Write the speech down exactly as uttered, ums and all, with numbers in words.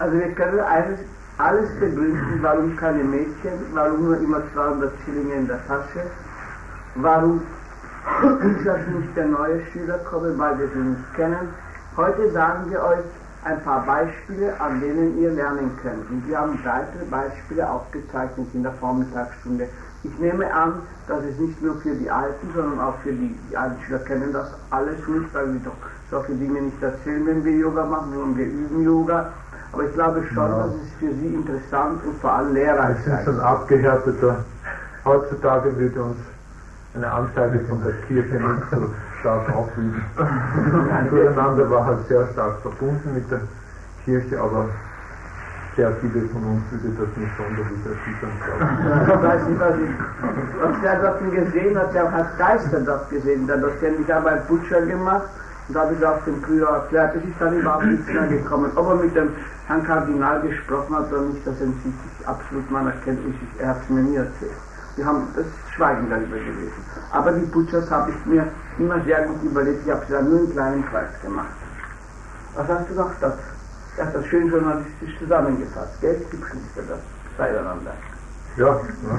Also wir können alles, alles begründen, warum keine Mädchen, warum nur immer zweihundert Schillinge in der Tasche, warum ich als nicht der neue Schüler komme, weil wir sie nicht kennen. Heute sagen wir euch ein paar Beispiele, an denen ihr lernen könnt. Und wir haben weitere Beispiele aufgezeichnet in der Vormittagsstunde. Ich nehme an, dass es nicht nur für die Alten, sondern auch für die, die alten Schüler kennen das alles nicht, weil wir doch solche Dinge nicht erzählen, wenn wir Yoga machen, sondern wir üben Yoga. Aber ich glaube schon, ja, dass es für Sie interessant und vor allem lehrreich ist. Wir sind schon abgehärteter. Heutzutage würde uns eine Anzeige von der Kirche nicht so stark aufwiegen. Zueinander war halt sehr stark verbunden mit der Kirche, aber sehr viele von uns würde das nicht sonderlich erschüttern, glaube ich. weiß nicht, was ich, was der dort gesehen hat, der hat Geister dort gesehen. Der Dozent, ich habe einen Butcher gemacht und habe es auch dem Prior erklärt. Es ist dann überhaupt nichts mehr gekommen. Ob er mit dem Herrn Kardinal gesprochen hat oder nicht, das entzieht sich absolut meiner Kenntnis. Er hat es mir nie erzählt. Wir haben das Schweigen darüber gewesen. Aber die Butchers habe ich mir immer sehr gut überlegt. Ich habe sie dann nur in kleinen Kreis gemacht. Was hast du noch? Das, er hat das schön journalistisch zusammengefasst. Gell? Hübsch ist das beieinander. Ja, ja.